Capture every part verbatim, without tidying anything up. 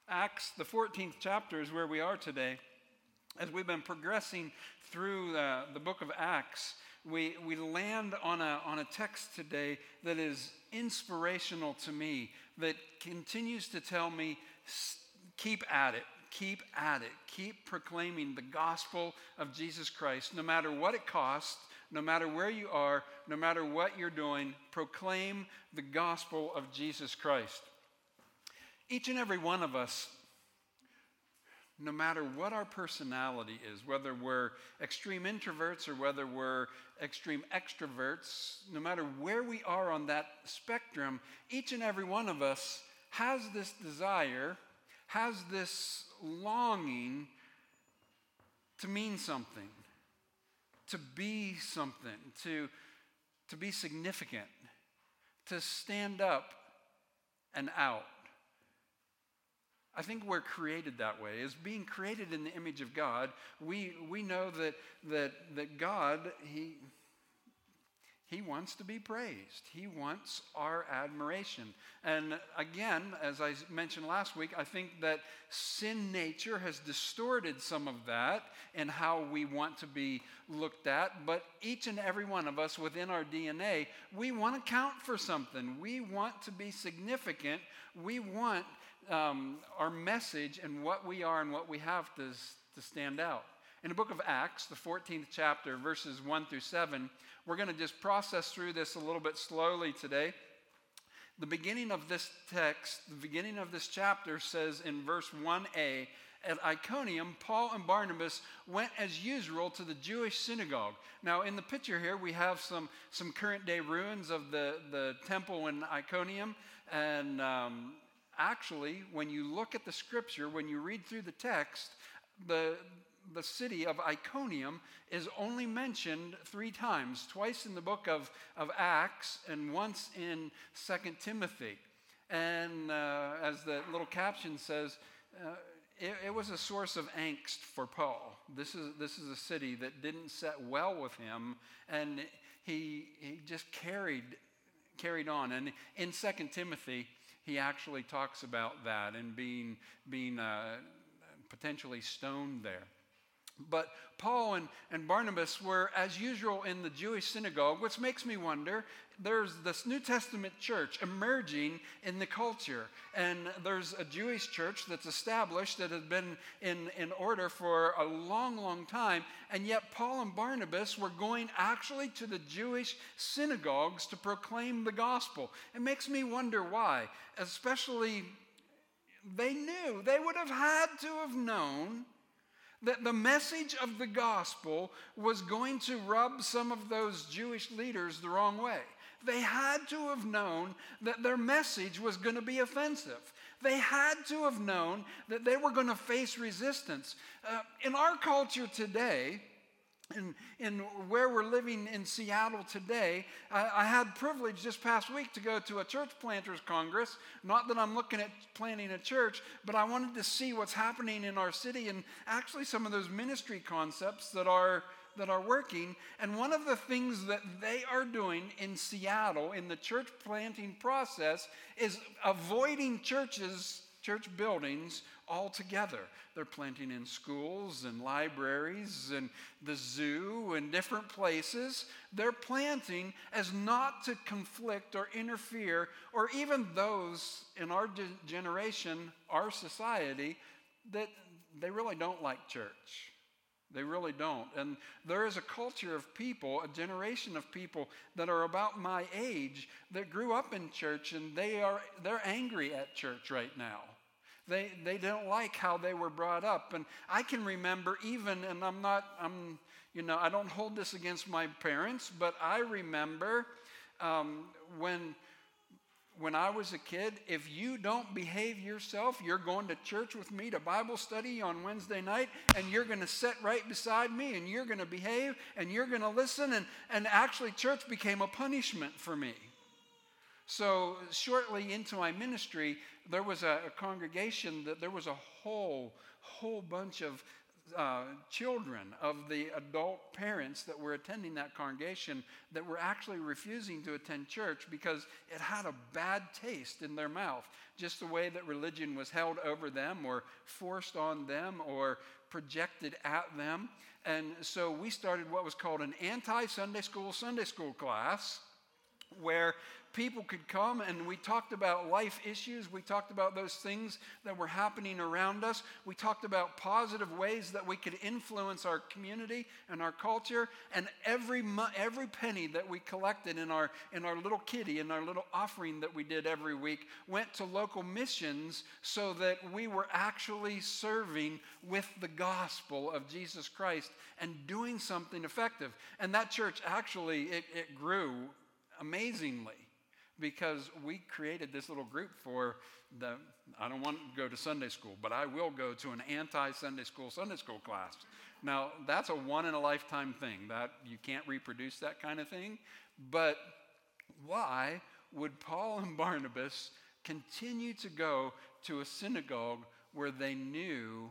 Acts, the fourteenth chapter, is where we are today. As we've been progressing through the, the book of Acts, we, we land on a, on a text today that is inspirational to me, that continues to tell me, keep at it, keep at it, keep proclaiming the gospel of Jesus Christ, no matter what it costs, no matter where you are, no matter what you're doing, proclaim the gospel of Jesus Christ. Each and every one of us, no matter what our personality is, whether we're extreme introverts or whether we're extreme extroverts, no matter where we are on that spectrum, each and every one of us has this desire, has this longing to mean something, to be something, to, to be significant, to stand up and out. I think we're created that way. As being created in the image of God, we we know that that that God, He He wants to be praised. He wants our admiration. And again, as I mentioned last week, I think that sin nature has distorted some of that and how we want to be looked at. But each and every one of us within our D N A, we want to count for something. We want to be significant. We want Um, our message and what we are and what we have to, to stand out. In the book of Acts, the fourteenth chapter, verses one through seven, we're going to just process through this a little bit slowly today. The beginning of this text, the beginning of this chapter says in verse one a, at Iconium, Paul and Barnabas went as usual to the Jewish synagogue. Now, in the picture here, we have some, some current day ruins of the, the temple in Iconium, and um, Actually, when you look at the scripture, when you read through the text, the, the city of Iconium is only mentioned three times, twice in the book of, of Acts and once in Second Timothy. And uh, as the little caption says, uh, it, it was a source of angst for Paul. This is, this is a city that didn't set well with him, and he, he just carried, carried on. And in Second Timothy, he actually talks about that and being, being uh, potentially stoned there. But Paul and, and Barnabas were, as usual, in the Jewish synagogue, which makes me wonder, there's this New Testament church emerging in the culture. And there's a Jewish church that's established that has been in, in order for a long, long time. And yet Paul and Barnabas were going actually to the Jewish synagogues to proclaim the gospel. It makes me wonder why. Especially, they knew, they would have had to have known that the message of the gospel was going to rub some of those Jewish leaders the wrong way. They had to have known that their message was going to be offensive. They had to have known that they were going to face resistance. Uh, in our culture today, in, in where we're living in Seattle today, I, I had privilege this past week to go to a church planters congress. Not that I'm looking at planting a church, but I wanted to see what's happening in our city and actually some of those ministry concepts that are that are working. And one of the things that they are doing in Seattle in the church planting process is avoiding churches, church buildings altogether. They're planting in schools and libraries and the zoo and different places. They're planting as not to conflict or interfere, or even those in our generation, our society, that they really don't like church. They really don't. And there is a culture of people, a generation of people that are about my age that grew up in church, and they are they're angry at church right now. They they don't like how they were brought up. And I can remember even, and I'm not, I'm, you know, I don't hold this against my parents, but I remember um, when when I was a kid, if you don't behave yourself, you're going to church with me to Bible study on Wednesday night, and you're going to sit right beside me, and you're going to behave, and you're going to listen. And, and actually, church became a punishment for me. So shortly into my ministry, there was a, a congregation that there was a whole, whole bunch of uh, children of the adult parents that were attending that congregation that were actually refusing to attend church because it had a bad taste in their mouth, just the way that religion was held over them or forced on them or projected at them. And so we started what was called an anti-Sunday school Sunday school class, where people could come and we talked about life issues. We talked about those things that were happening around us. We talked about positive ways that we could influence our community and our culture. And every mo- every penny that we collected in our in our little kitty, in our little offering that we did every week, went to local missions so that we were actually serving with the gospel of Jesus Christ and doing something effective. And that church actually, it, it grew amazingly, because we created this little group for the, I don't want to go to Sunday school, but I will go to an anti-Sunday school Sunday school class. Now, that's a one-in-a-lifetime thing. That you can't reproduce that kind of thing. But why would Paul and Barnabas continue to go to a synagogue where they knew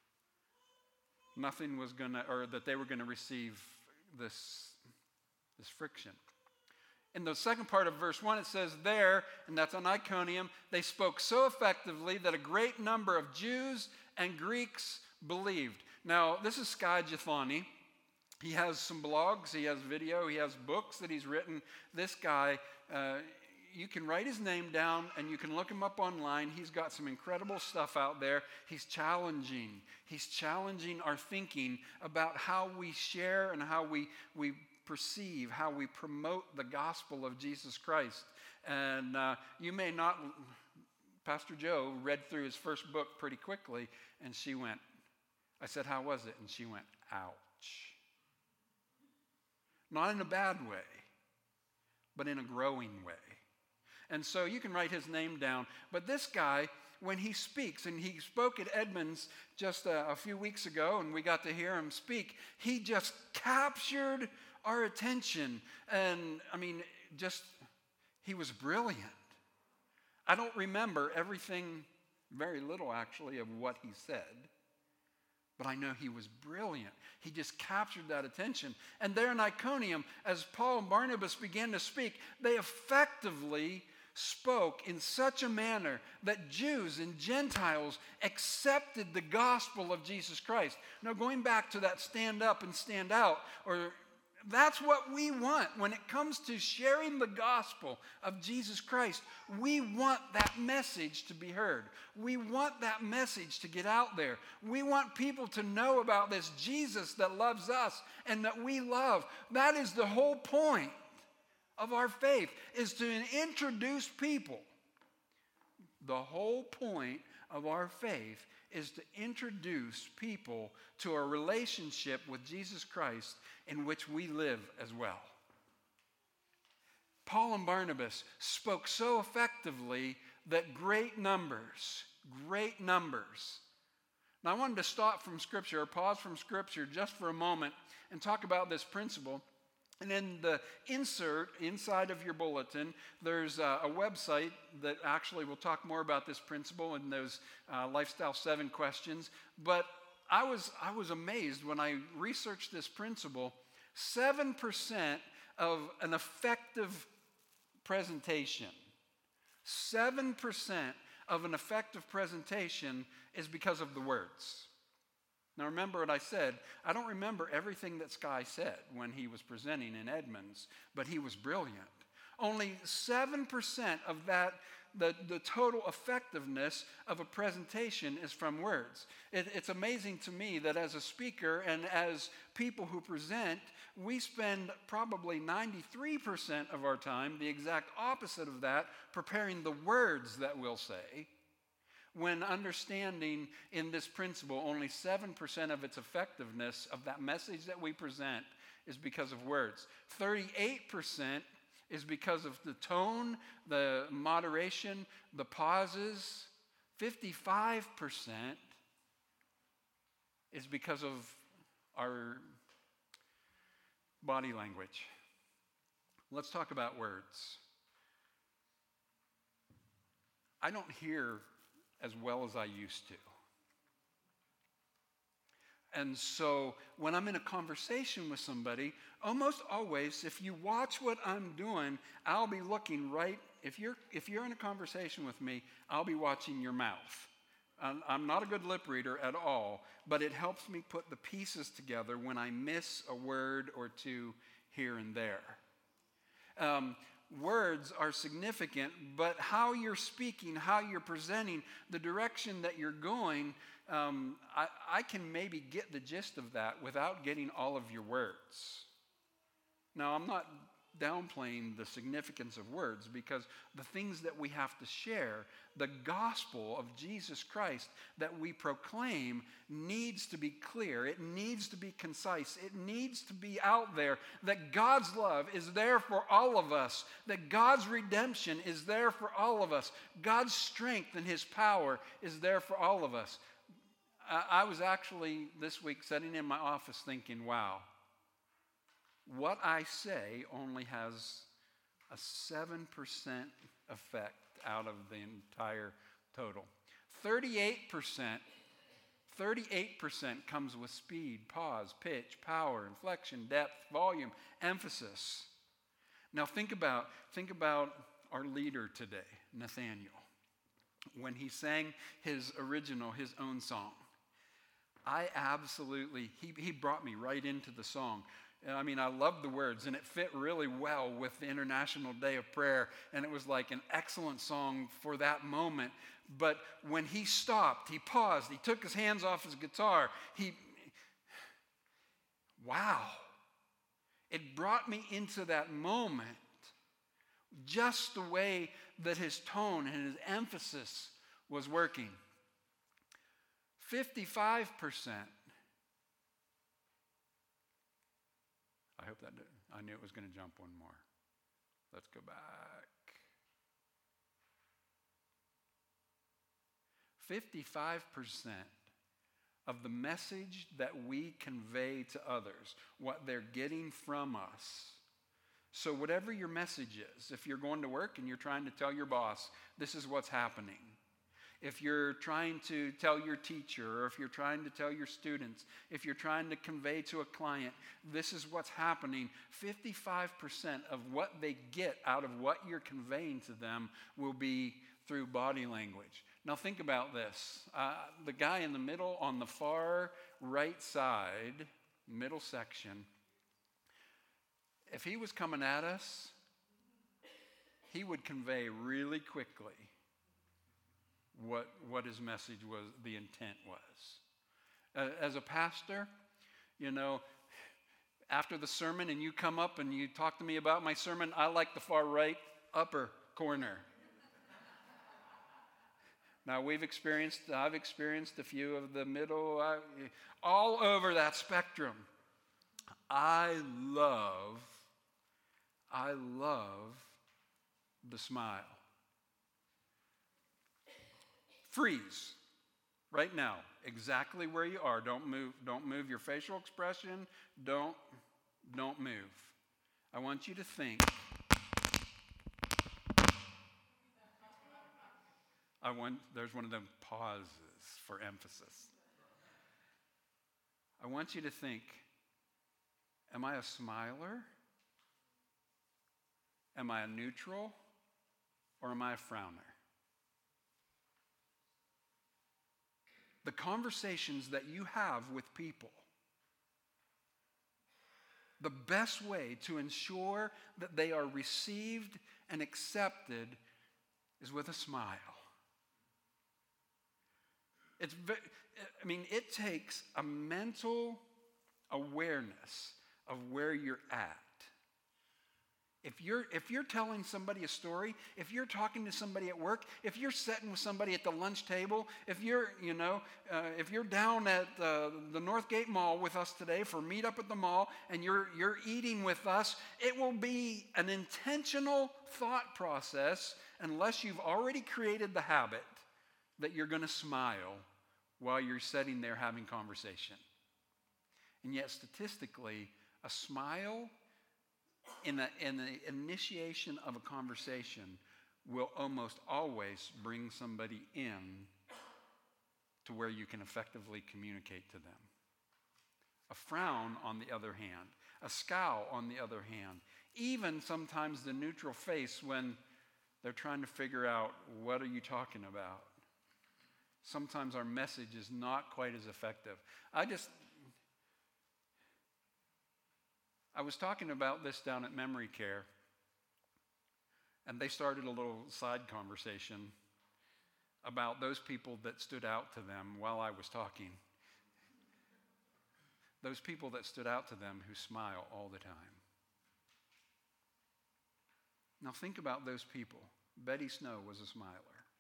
nothing was going to, or that they were going to receive this, this friction? In the second part of verse one, it says there, and that's on Iconium, they spoke so effectively that a great number of Jews and Greeks believed. Now, this is Skye Jethani. He has some blogs, he has video, he has books that he's written. This guy, uh, you can write his name down and you can look him up online. He's got some incredible stuff out there. He's challenging. He's challenging our thinking about how we share and how we we perceive, how we promote the gospel of Jesus Christ. And uh, you may not, Pastor Joe read through his first book pretty quickly, and she went, I said, how was it? And she went, ouch. Not in a bad way, but in a growing way. And so you can write his name down. But this guy, when he speaks, and he spoke at Edmonds just a, a few weeks ago, and we got to hear him speak, he just captured our attention. And I mean, just, he was brilliant. I don't remember everything, very little actually, of what he said, but I know he was brilliant. He just captured that attention. And there in Iconium, as Paul and Barnabas began to speak, they effectively spoke in such a manner that Jews and Gentiles accepted the gospel of Jesus Christ. Now, going back to that stand up and stand out, or that's what we want when it comes to sharing the gospel of Jesus Christ. We want that message to be heard. We want that message to get out there. We want people to know about this Jesus that loves us and that we love. That is the whole point of our faith, is to introduce people. The whole point of our faith is to introduce people to a relationship with Jesus Christ in which we live as well. Paul and Barnabas spoke so effectively that great numbers, great numbers. Now I wanted to stop from Scripture, or pause from Scripture just for a moment and talk about this principle. And in the insert inside of your bulletin, there's a, a website that actually will talk more about this principle and those uh, Lifestyle seven questions. But I was, I was amazed when I researched this principle. seven percent of an effective presentation, seven percent of an effective presentation is because of the words. Now remember what I said. I don't remember everything that Skye said when he was presenting in Edmonds, but he was brilliant. Only seven percent of that, the, the total effectiveness of a presentation is from words. It, it's amazing to me that as a speaker and as people who present, we spend probably ninety-three percent of our time, the exact opposite of that, preparing the words that we'll say. When understanding in this principle, only seven percent of its effectiveness of that message that we present is because of words. thirty-eight percent is because of the tone, the moderation, the pauses. fifty-five percent is because of our body language. Let's talk about words. I don't hear as well as I used to. And so when I'm in a conversation with somebody, almost always, if you watch what I'm doing, I'll be looking right. If you're, if you're in a conversation with me, I'll be watching your mouth. I'm, I'm not a good lip reader at all, but it helps me put the pieces together when I miss a word or two here and there. Um, words are significant, but how you're speaking, how you're presenting, the direction that you're going, um, I, I can maybe get the gist of that without getting all of your words. Now, I'm not downplaying the significance of words, because the things that we have to share, the gospel of Jesus Christ that we proclaim, needs to be clear. It needs to be concise. It needs to be out there that God's love is there for all of us, that God's redemption is there for all of us, God's strength and his power is there for all of us. I, I was actually this week sitting in my office thinking, wow, what I say only has a seven percent effect out of the entire total. thirty-eight percent, thirty-eight percent comes with speed, pause, pitch, power, inflection, depth, volume, emphasis. Now think about, think about our leader today, Nathaniel. When he sang his original, his own song, I absolutely, he, he brought me right into the song. I mean, I loved the words, and it fit really well with the International Day of Prayer, and it was like an excellent song for that moment. But when he stopped, he paused, he took his hands off his guitar, he, wow. It brought me into that moment, just the way that his tone and his emphasis was working. fifty-five percent. I hope that did. I knew it was going to jump one more. Let's go back. fifty-five percent of the message that we convey to others, what they're getting from us. So whatever your message is, if you're going to work and you're trying to tell your boss, this is what's happening. If you're trying to tell your teacher, or if you're trying to tell your students, if you're trying to convey to a client, this is what's happening, fifty-five percent of what they get out of what you're conveying to them will be through body language. Now think about this. Uh, the guy in the middle on the far right side, middle section, if he was coming at us, he would convey really quickly what what his message was, the intent was. As a pastor, you know, after the sermon and you come up and you talk to me about my sermon, I like the far right upper corner. Now we've experienced, I've experienced a few of the middle, I, all over that spectrum. I love, I love the smile. Freeze right now, exactly where you are. Don't move. Don't move your facial expression. Don't, don't move. I want you to think. I want, there's one of them pauses for emphasis. I want you to think, am I a smiler? Am I a neutral? Or am I a frowner? The conversations that you have with people, the best way to ensure that they are received and accepted is with a smile. It's, I mean, it takes a mental awareness of where you're at. If you're, if you're telling somebody a story, if you're talking to somebody at work, if you're sitting with somebody at the lunch table, if you're, you know, uh, if you're down at uh, the Northgate Mall with us today for meet up at the mall and you're, you're eating with us, it will be an intentional thought process unless you've already created the habit that you're going to smile while you're sitting there having conversation. And yet statistically, a smile in the, in the initiation of a conversation will almost always bring somebody in to where you can effectively communicate to them. A frown, on the other hand. A scowl, on the other hand. Even sometimes the neutral face when they're trying to figure out, what are you talking about? Sometimes our message is not quite as effective. I just, I was talking about this down at Memory Care, and they started a little side conversation about those people that stood out to them while I was talking. Those people that stood out to them who smile all the time. Now think about those people. Betty Snow was a smiler.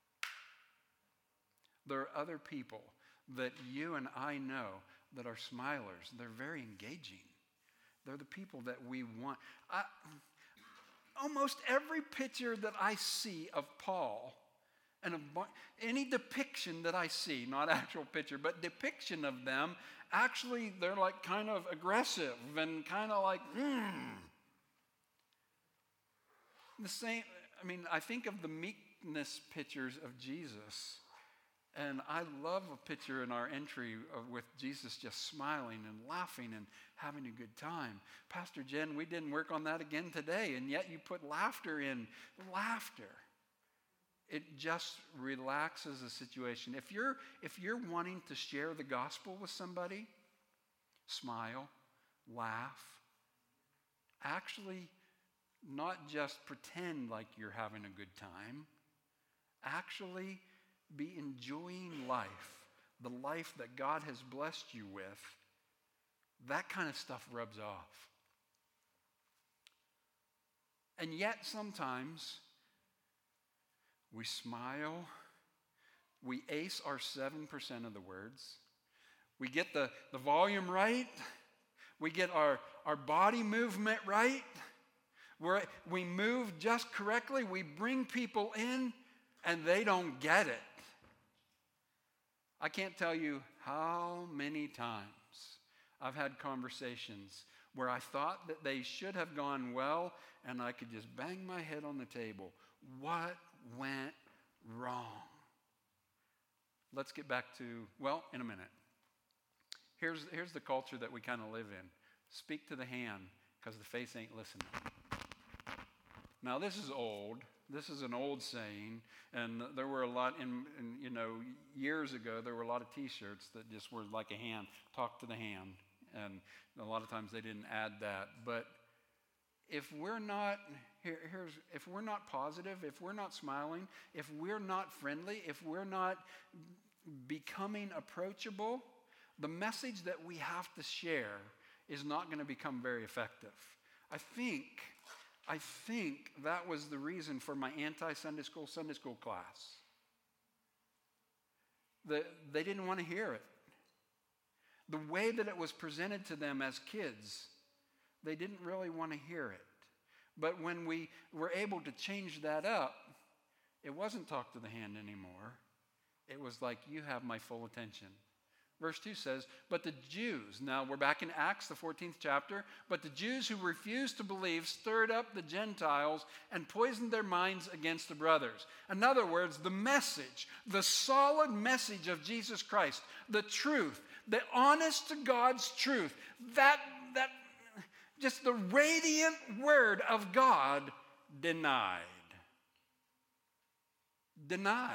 There are other people that you and I know that are smilers. They're very engaging. They're the people that we want. I, almost every picture that I see of Paul, and of any depiction that I see, not actual picture, but depiction of them, actually they're like kind of aggressive and kind of like, hmm. The same, I mean, I think of the meekness pictures of Jesus. And I love a picture in our entry of, with Jesus just smiling and laughing and having a good time. Pastor Jen, we didn't work on that again today, and yet you put laughter in. Laughter. It just relaxes the situation. If you're, if you're wanting to share the gospel with somebody, smile, laugh. Actually, not just pretend like you're having a good time. Actually, be enjoying life, the life that God has blessed you with. That kind of stuff rubs off. And yet sometimes we smile, we ace our seven percent of the words, we get the, the volume right, we get our, our body movement right, We're, we move just correctly, we bring people in, and they don't get it. I can't tell you how many times I've had conversations where I thought that they should have gone well, and I could just bang my head on the table. What went wrong? Let's get back to, well, in a minute. Here's, here's the culture that we kind of live in. Speak to the hand, because the face ain't listening. Now, this is old. This is an old saying, and there were a lot, in, in, you know, years ago, there were a lot of T-shirts that just were like a hand, talk to the hand, and a lot of times they didn't add that. But if we're not, here, here's, if we're not positive, if we're not smiling, if we're not friendly, if we're not becoming approachable, the message that we have to share is not going to become very effective. I think... I think that was the reason for my anti-Sunday school Sunday school class. The, they didn't want to hear it. The way that it was presented to them as kids, they didn't really want to hear it. But when we were able to change that up, it wasn't talk to the hand anymore. It was like, you have my full attention. Verse two says, but the Jews, now we're back in Acts, the fourteenth chapter, but the Jews who refused to believe stirred up the Gentiles and poisoned their minds against the brothers. In other words, the message, the solid message of Jesus Christ, the truth, the honest to God's truth, that, that just the radiant word of God denied. Denied.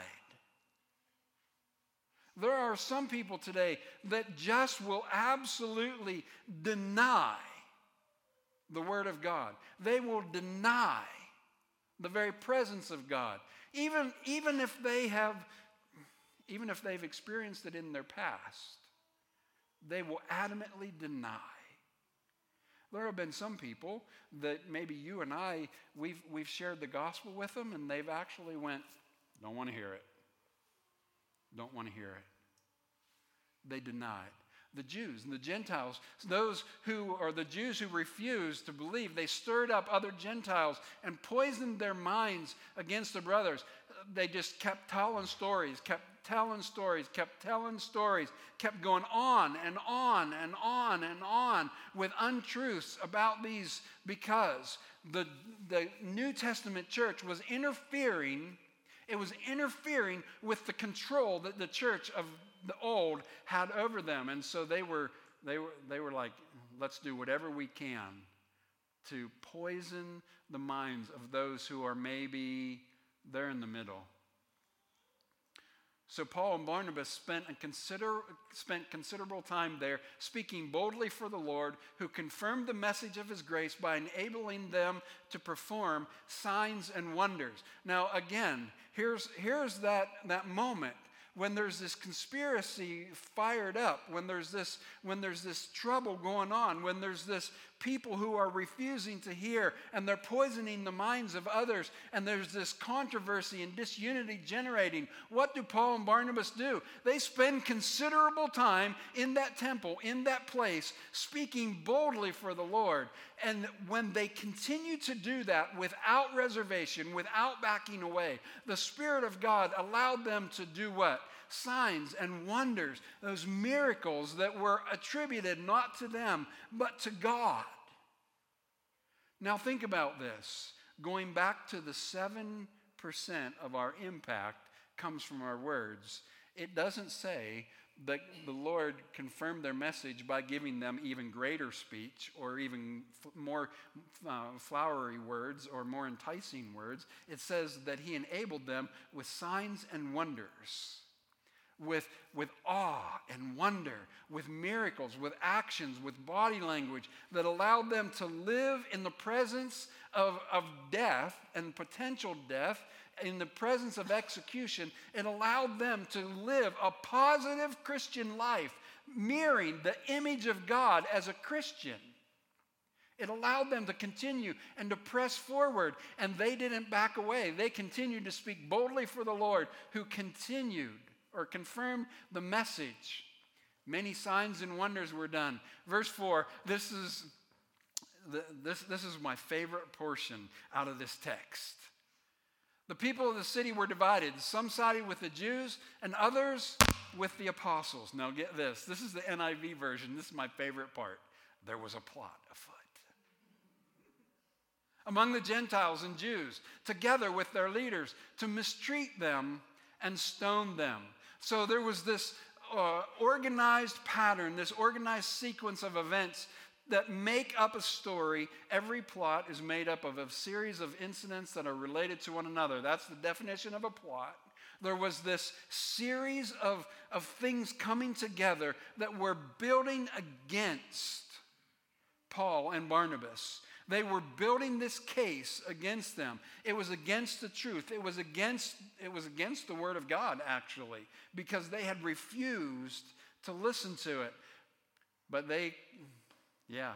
There are some people today that just will absolutely deny the Word of God. They will deny the very presence of God. Even, even if they have, even if they've experienced it in their past, they will adamantly deny. There have been some people that maybe you and I, we've, we've shared the gospel with them, and they've actually went, don't want to hear it. Don't want to hear it. They denied. The Jews and the Gentiles, those who are the Jews who refused to believe, they stirred up other Gentiles and poisoned their minds against the brothers. They just kept telling stories, kept telling stories, kept telling stories, kept going on and on and on and on with untruths about these, because the, the New Testament church was interfering. It was interfering with the control that the church of the old had over them. And so they were they were, they were like, let's do whatever we can to poison the minds of those who are maybe they're in the middle. So Paul and Barnabas spent, a consider, spent considerable time there speaking boldly for the Lord, who confirmed the message of his grace by enabling them to perform signs and wonders. Now again, here's, here's that, that moment when there's this conspiracy fired up, when there's this, when there's this trouble going on, when there's this people who are refusing to hear and they're poisoning the minds of others, and there's this controversy and disunity generating. What do Paul and Barnabas do? They spend considerable time in that temple, in that place, speaking boldly for the Lord. And when they continue to do that without reservation, without backing away, the Spirit of God allowed them to do what? Signs and wonders, those miracles that were attributed not to them, but to God. Now think about this. Going back to the seven percent of our impact comes from our words. It doesn't say that the Lord confirmed their message by giving them even greater speech or even f- more uh, flowery words or more enticing words. It says that he enabled them with signs and wonders. With, with awe and wonder, with miracles, with actions, with body language that allowed them to live in the presence of, of death and potential death, in the presence of execution. It allowed them to live a positive Christian life, mirroring the image of God as a Christian. It allowed them to continue and to press forward, and they didn't back away. They continued to speak boldly for the Lord, who continued or confirmed the message. Many signs and wonders were done. Verse four, this is, the, this, this is my favorite portion out of this text. The people of the city were divided. Some sided with the Jews and others with the apostles. Now get this. This is the N I V version. This is my favorite part. There was a plot afoot among the Gentiles and Jews, together with their leaders, to mistreat them and stone them. So there was this uh, organized pattern, this organized sequence of events that make up a story. Every plot is made up of a series of incidents that are related to one another. That's the definition of a plot. There was this series of, of things coming together that were building against Paul and Barnabas. They were building this case against them. It was against the truth. It was against, it was against the Word of God, actually, because they had refused to listen to it. But they, yeah,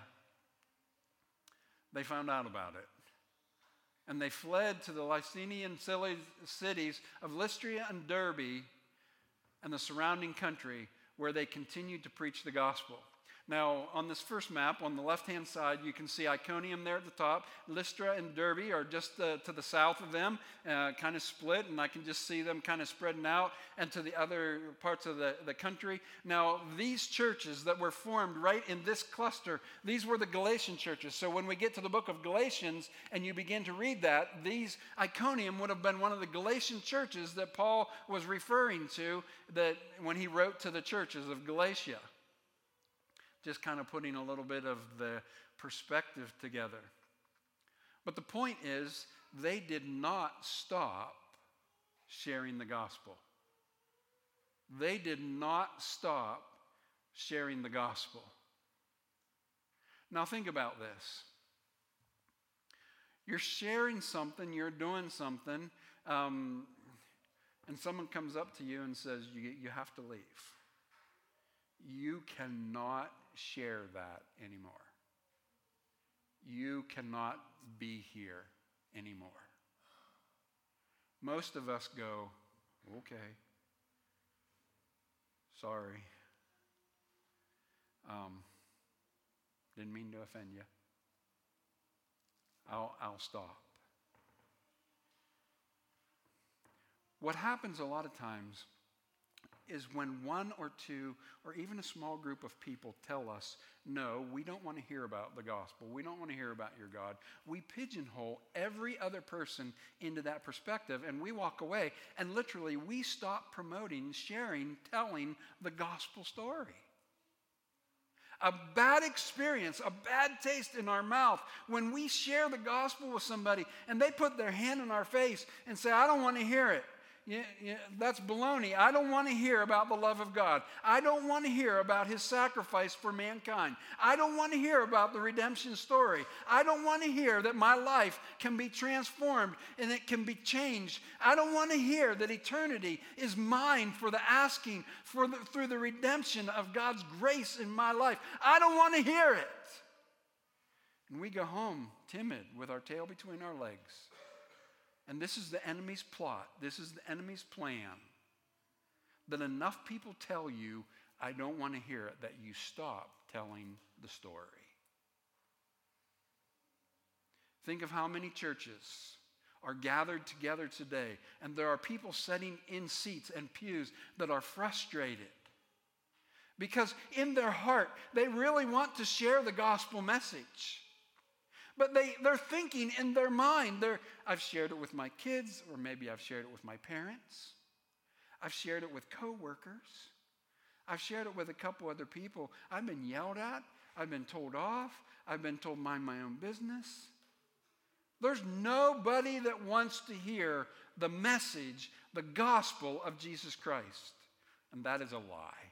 they found out about it. And they fled to the Lycaonian cities of Lystra and Derbe and the surrounding country, where they continued to preach the gospel. Now, on this first map, on the left-hand side, you can see Iconium there at the top. Lystra and Derbe are just uh, to the south of them, uh, kind of split, and I can just see them kind of spreading out and to the other parts of the, the country. Now, these churches that were formed right in this cluster, these were the Galatian churches. So when we get to the book of Galatians and you begin to read that, these Iconium would have been one of the Galatian churches that Paul was referring to that when he wrote to the churches of Galatia. Just kind of putting a little bit of the perspective together. But the point is, they did not stop sharing the gospel. They did not stop sharing the gospel. Now think about this. You're sharing something, you're doing something, um, and someone comes up to you and says, you, you have to leave. You cannot share that anymore. You cannot be here anymore. Most of us go, okay, sorry. Um, didn't mean to offend you. I'll, I'll stop. What happens a lot of times is when one or two or even a small group of people tell us, no, we don't want to hear about the gospel. We don't want to hear about your God. We pigeonhole every other person into that perspective, and we walk away, and literally we stop promoting, sharing, telling the gospel story. A bad experience, a bad taste in our mouth when we share the gospel with somebody and they put their hand in our face and say, I don't want to hear it. Yeah, yeah, that's baloney. I don't want to hear about the love of God. I don't want to hear about his sacrifice for mankind. I don't want to hear about the redemption story. I don't want to hear that my life can be transformed and it can be changed. I don't want to hear that eternity is mine for the asking for the, through the redemption of God's grace in my life. I don't want to hear it. And we go home timid with our tail between our legs. And this is the enemy's plot. This is the enemy's plan. That enough people tell you, I don't want to hear it, that you stop telling the story. Think of how many churches are gathered together today, and there are people sitting in seats and pews that are frustrated. Because in their heart, they really want to share the gospel message. But they, they're thinking in their mind, they're, I've shared it with my kids, or maybe I've shared it with my parents. I've shared it with coworkers. I've shared it with a couple other people. I've been yelled at. I've been told off. I've been told mind my own business. There's nobody that wants to hear the message, the gospel of Jesus Christ. And that is a lie.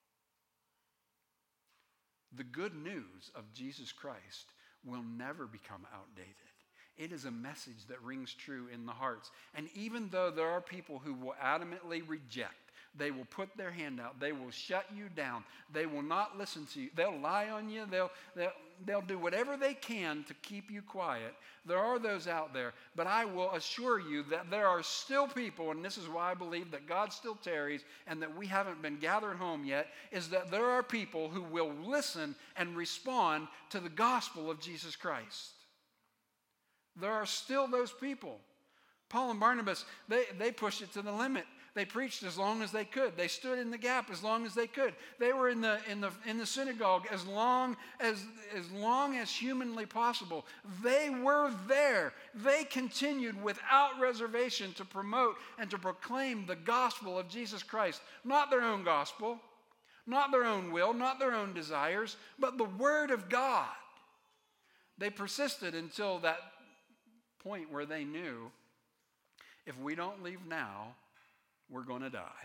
The good news of Jesus Christ will never become outdated. It is a message that rings true in the hearts. And even though there are people who will adamantly reject, they will put their hand out, they will shut you down, they will not listen to you, they'll lie on you, they'll, they'll, they'll do whatever they can to keep you quiet. There are those out there, but I will assure you that there are still people, and this is why I believe that God still tarries and that we haven't been gathered home yet, is that there are people who will listen and respond to the gospel of Jesus Christ. There are still those people. Paul and Barnabas, they, they pushed it to the limit. They preached as long as they could. They stood in the gap as long as they could. They were in the in the in the synagogue as long as as long as humanly possible. They were there. They continued without reservation to promote and to proclaim the gospel of Jesus Christ, not their own gospel, not their own will, not their own desires, but the word of God. They persisted until that point where they knew, if we don't leave now, we're going to die.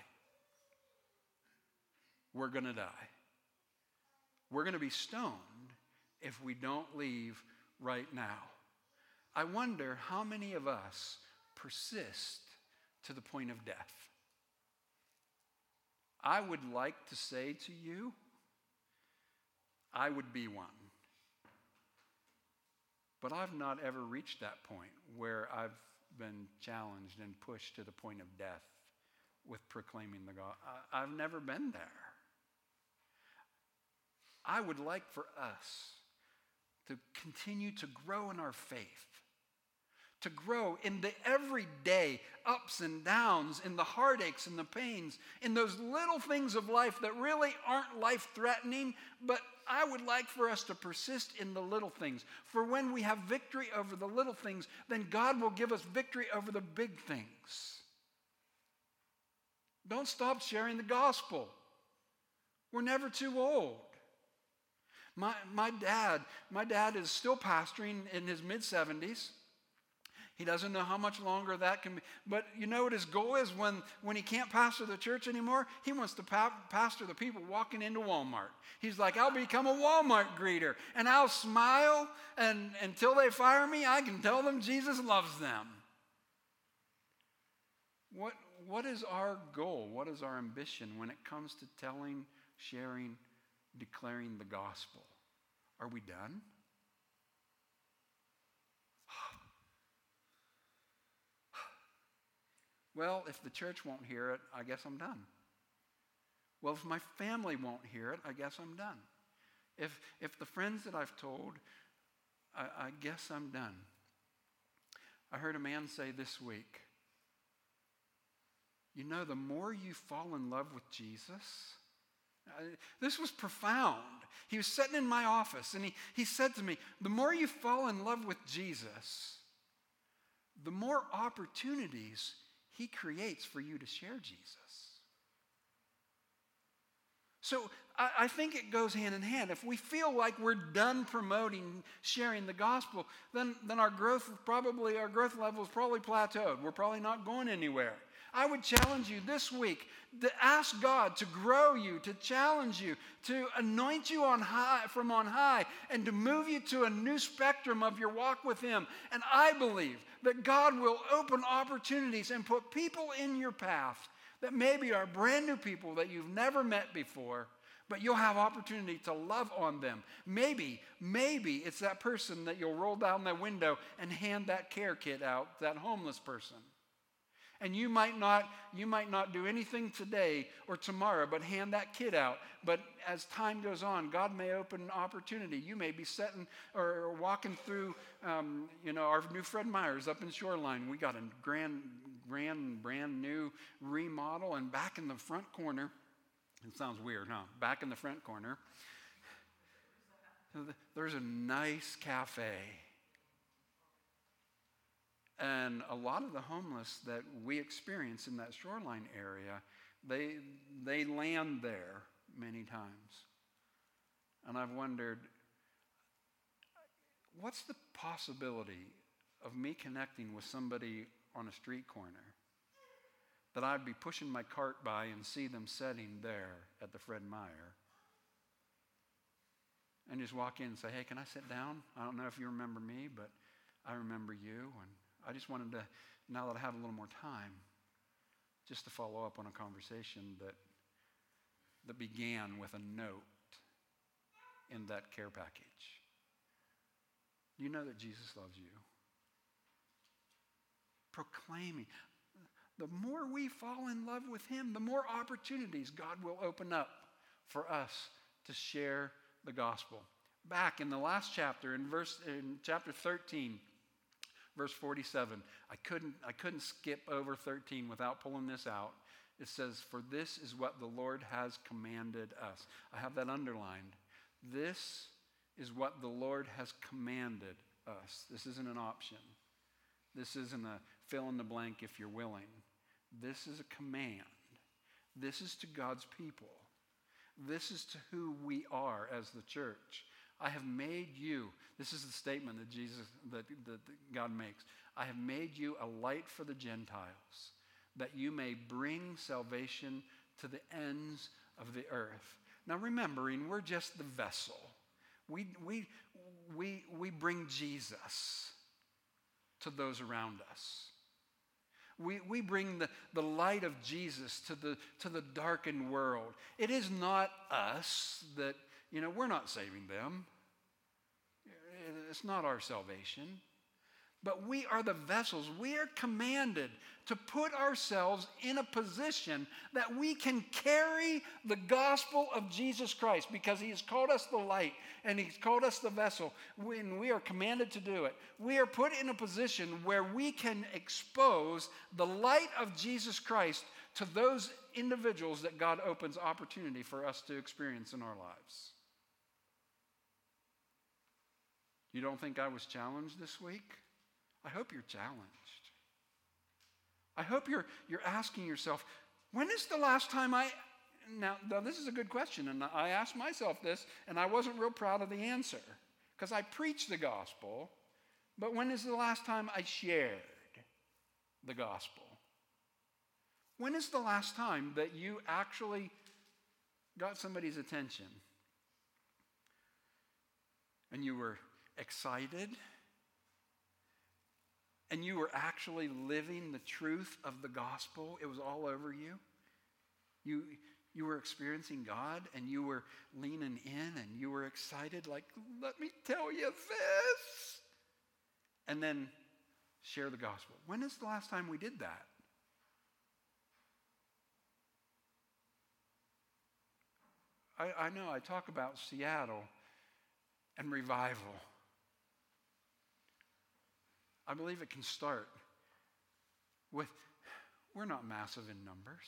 We're going to die. We're going to be stoned if we don't leave right now. I wonder how many of us persist to the point of death. I would like to say to you, I would be one. But I've not ever reached that point where I've been challenged and pushed to the point of death with proclaiming the gospel. I've never been there. I would like for us to continue to grow in our faith, to grow in the everyday ups and downs, in the heartaches and the pains, in those little things of life that really aren't life-threatening, but I would like for us to persist in the little things. For when we have victory over the little things, then God will give us victory over the big things. Don't stop sharing the gospel. We're never too old. My, my dad, my dad is still pastoring in his mid-seventies. He doesn't know how much longer that can be. But you know what his goal is when, when he can't pastor the church anymore? He wants to pa- pastor the people walking into Walmart. He's like, I'll become a Walmart greeter, and I'll smile, and until they fire me, I can tell them Jesus loves them. What, what is our goal? What is our ambition when it comes to telling, sharing, declaring the gospel? Are we done? Well, if the church won't hear it, I guess I'm done. Well, if my family won't hear it, I guess I'm done. If, if the friends that I've told, I, I guess I'm done. I heard a man say this week, you know, the more you fall in love with Jesus, uh, this was profound. He was sitting in my office and he, he said to me, the more you fall in love with Jesus, the more opportunities he creates for you to share Jesus. So I, I think it goes hand in hand. If we feel like we're done promoting, sharing the gospel, then, then our growth probably, our growth level is probably plateaued. We're probably not going anywhere. I would challenge you this week to ask God to grow you, to challenge you, to anoint you on high, from on high, and to move you to a new spectrum of your walk with Him. And I believe that God will open opportunities and put people in your path that maybe are brand new people that you've never met before, but you'll have opportunity to love on them. Maybe, maybe it's that person that you'll roll down the window and hand that care kit out, that homeless person. And you might not, you might not do anything today or tomorrow, but hand that kid out. But as time goes on, God may open an opportunity. You may be sitting or walking through, um, you know, our new Fred Meyer's up in Shoreline. We got a grand, grand, brand new remodel, and back in the front corner, it sounds weird, huh? Back in the front corner, there's a nice cafe. And a lot of the homeless that we experience in that Shoreline area, they, they land there many times. And I've wondered, what's the possibility of me connecting with somebody on a street corner that I'd be pushing my cart by and see them sitting there at the Fred Meyer and just walk in and say, hey, can I sit down? I don't know if you remember me, but I remember you. And I just wanted to, now that I have a little more time, just to follow up on a conversation that that began with a note in that care package. You know that Jesus loves you. Proclaiming. The more we fall in love with Him, the more opportunities God will open up for us to share the gospel. Back in the last chapter, in verse in chapter thirteen, verse forty-seven, I couldn't, I couldn't skip over thirteen without pulling this out. It says, for this is what the Lord has commanded us. I have that underlined. This is what the Lord has commanded us. This isn't an option. This isn't a fill in the blank if you're willing. This is a command. This is to God's people. This is to who we are as the church. I have made you, this is the statement that Jesus, that, that God makes. I have made you a light for the Gentiles, that you may bring salvation to the ends of the earth. Now remembering, we're just the vessel. We, we, we, we bring Jesus to those around us. We, we bring the, the light of Jesus to the, to the darkened world. It is not us that, you know, we're not saving them. It's not our salvation. But we are the vessels. We are commanded to put ourselves in a position that we can carry the gospel of Jesus Christ, because He has called us the light and He's called us the vessel. When we are commanded to do it, we are put in a position where we can expose the light of Jesus Christ to those individuals that God opens opportunity for us to experience in our lives. You don't think I was challenged this week? I hope you're challenged. I hope you're, you're asking yourself, when is the last time I... Now, now, this is a good question, and I asked myself this, and I wasn't real proud of the answer, because I preach the gospel, but when is the last time I shared the gospel? When is the last time that you actually got somebody's attention and you were excited, and you were actually living the truth of the gospel? It was all over you. You, you were experiencing God, and you were leaning in, and you were excited, like, let me tell you this. And then share the gospel. When is the last time we did that? I, I know I talk about Seattle and revival. I believe it can start with, we're not massive in numbers,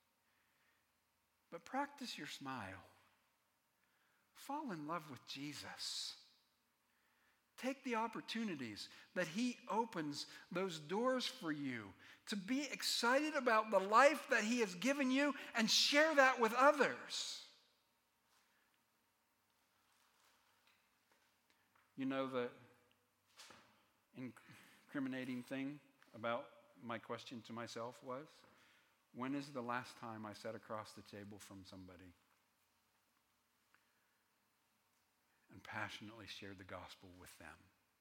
but practice your smile. Fall in love with Jesus. Take the opportunities that He opens those doors for you to be excited about the life that He has given you and share that with others. You know the incriminating thing about my question to myself was, when is the last time I sat across the table from somebody and passionately shared the gospel with them?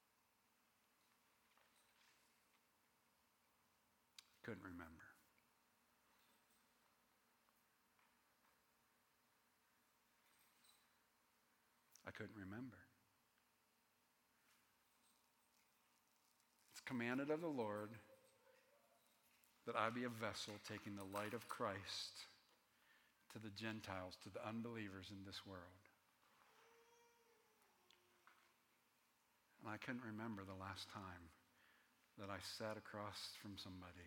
Couldn't remember. I couldn't remember. It's commanded of the Lord that I be a vessel taking the light of Christ to the Gentiles, to the unbelievers in this world. And I couldn't remember the last time that I sat across from somebody.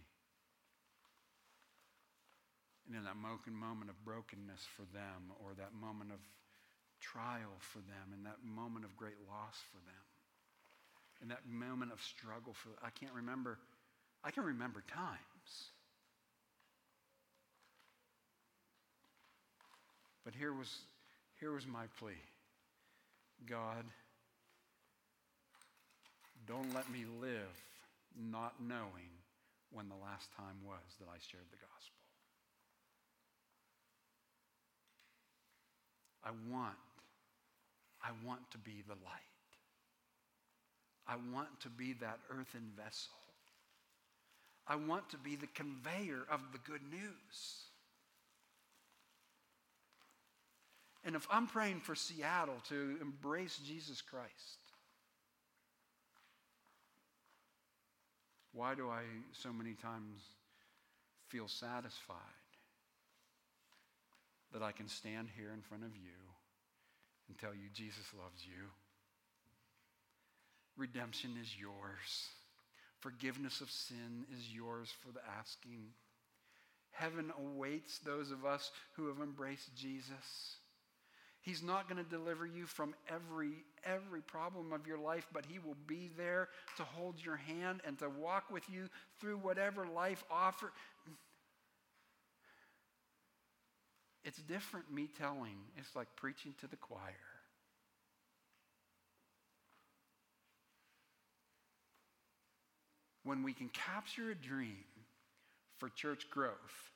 And in that moment of brokenness for them, or that moment of trial for them, in that moment of great loss for them, in that moment of struggle for them, I can't remember, I can remember times. But here was, here was my plea. God, don't let me live not knowing when the last time was that I shared the gospel. I want, I want to be the light. I want to be that earthen vessel. I want to be the conveyor of the good news. And if I'm praying for Seattle to embrace Jesus Christ, why do I so many times feel satisfied that I can stand here in front of you and tell you Jesus loves you? Redemption is yours. Forgiveness of sin is yours for the asking. Heaven awaits those of us who have embraced Jesus. He's not going to deliver you from every, every problem of your life, but he will be there to hold your hand and to walk with you through whatever life offers. It's different me telling. It's like preaching to the choir. When we can capture a dream for church growth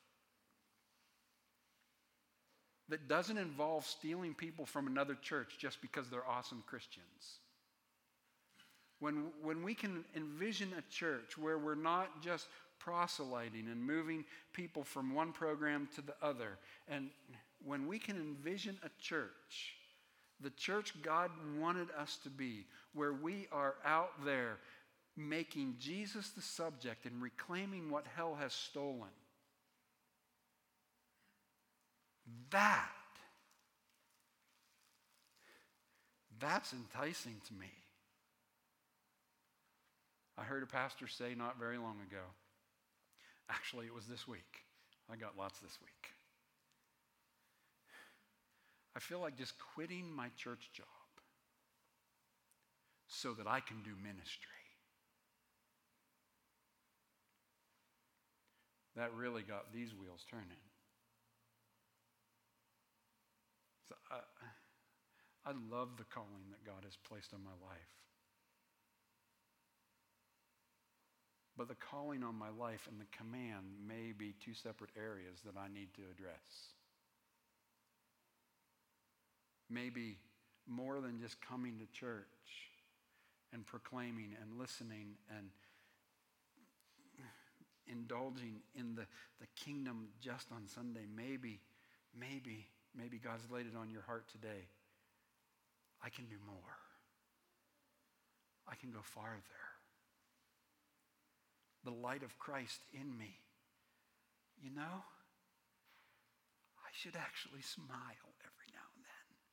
that doesn't involve stealing people from another church just because they're awesome Christians. When, when we can envision a church where we're not just proselyting and moving people from one program to the other, and when we can envision a church, the church God wanted us to be, where we are out there making Jesus the subject and reclaiming what hell has stolen. That, that's enticing to me. I heard a pastor say not very long ago, actually it was this week, I got lots this week. I feel like just quitting my church job so that I can do ministry. That really got these wheels turning. So I, I love the calling that God has placed on my life. But the calling on my life and the command may be two separate areas that I need to address. Maybe more than just coming to church and proclaiming and listening and indulging in the, the kingdom just on Sunday. Maybe, maybe, maybe God's laid it on your heart today. I can do more. I can go farther. The light of Christ in me. You know, I should actually smile every now and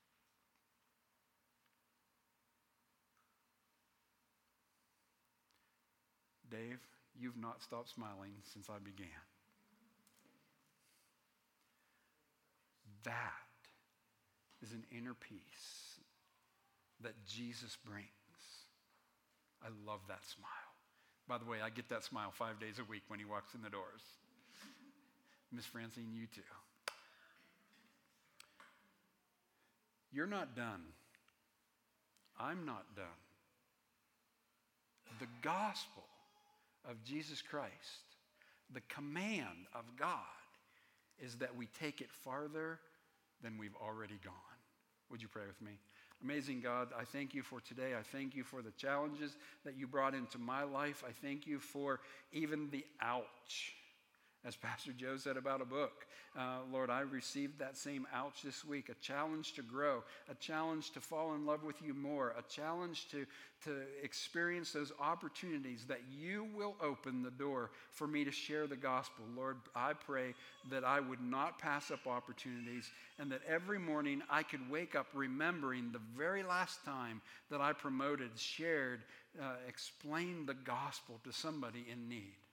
then. Dave, you've not stopped smiling since I began. That is an inner peace that Jesus brings. I love that smile. By the way, I get that smile five days a week when he walks in the doors. Miss Francine, you too. You're not done. I'm not done. the gospel of Jesus Christ, the command of God, is that we take it farther than we've already gone. Would you pray with me? Amazing God, I thank you for today. I thank you for the challenges that you brought into my life. I thank you for even the ouch, as Pastor Joe said about a book. Uh, Lord, I received that same ouch this week, a challenge to grow, a challenge to fall in love with you more, a challenge to, to experience those opportunities that you will open the door for me to share the gospel. Lord, I pray that I would not pass up opportunities and that every morning I could wake up remembering the very last time that I promoted, shared, uh, explained the gospel to somebody in need.